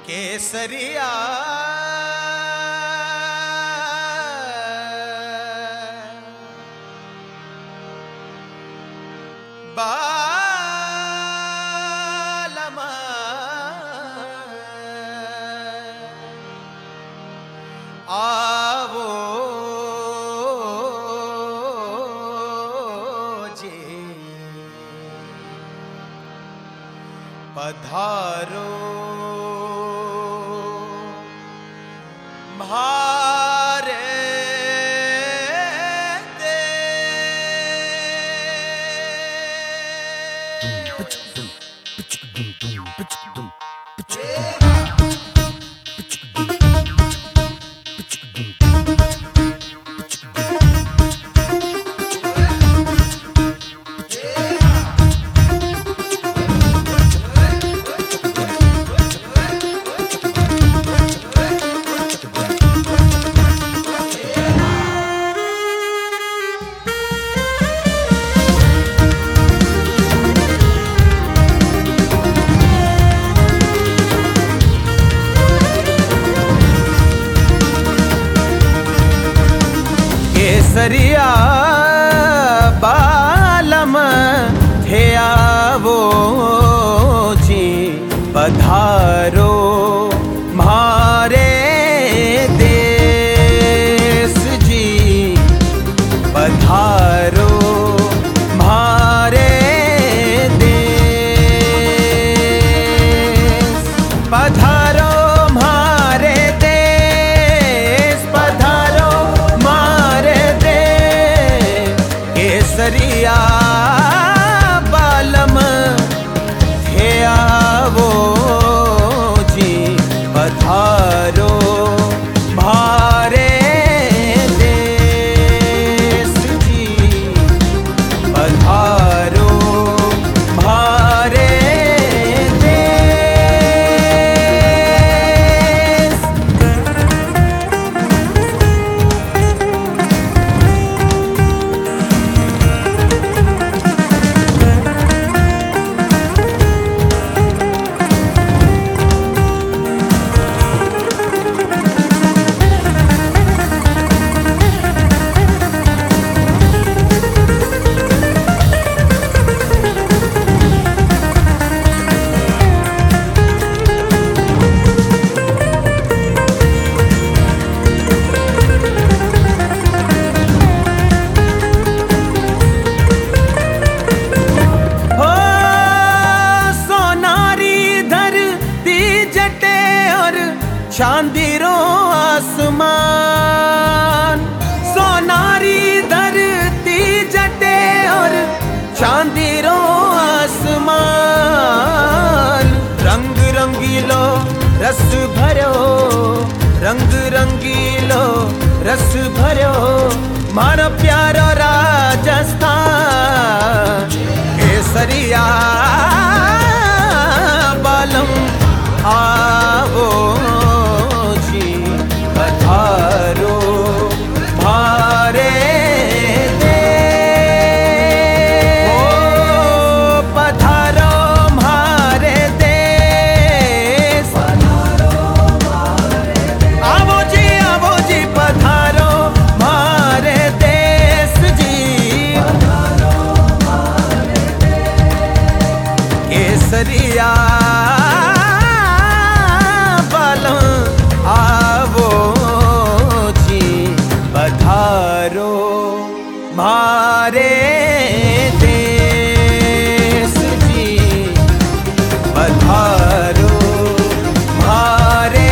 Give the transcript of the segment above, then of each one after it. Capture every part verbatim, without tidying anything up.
केसरिया बालमा आवो जी पधारो म्हारे केसरिया बालम थे आवो जी पधारो म्हारे देश जी पधारो म्हारे देश पधारो म्हारे देश पधारो म्हारे देश केसरिया बालम थे आवो जी पधारो म्हारे देश जी पधारो म्हारे देश। चांदीरो आसमान सोनारी धरती जटे और चांदीरो आसमान रंग रंगीलो रस भरो रंग रंगीलो रस भरो मारो प्यारो राजस्थान केसरिया बालम आवो पधारो म्हारे देश ओ पधारो म्हारे देश पधारो म्हारे देश आवो जी आवो जी पधारो म्हारे देश जी पधारो म्हारे देश केसरिया पधारो म्हारे देश जी पधारो म्हारे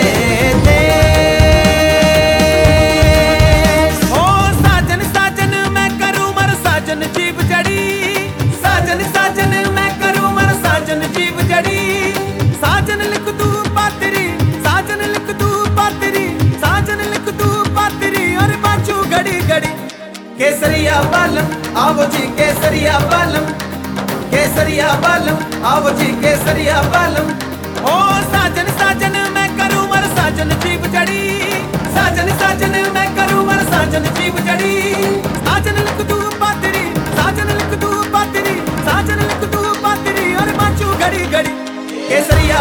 देश। ओ साजन साजन मैं करूं मर साजन जीव जड़ी साजन साजन मैं करूं मर साजन जीव जड़ी साजन लिख तू पातरी साजन लिख तू पातरी साजन लिख तू पातरी और बाचू घड़ी घड़ी केसरिया बालम आवो जी केसरिया बालम केसरिया बालम आवो जी केसरिया बालम ओ साजन साजन मैं करूं मर साजन जीव जड़ी साजन साजन मैं करूं मर साजन जीव जड़ी साजन लिख तू पातरी साजन लिख तू पातरी साजन लिख तू पातरी और बाचू घड़ी घड़ी केसरिया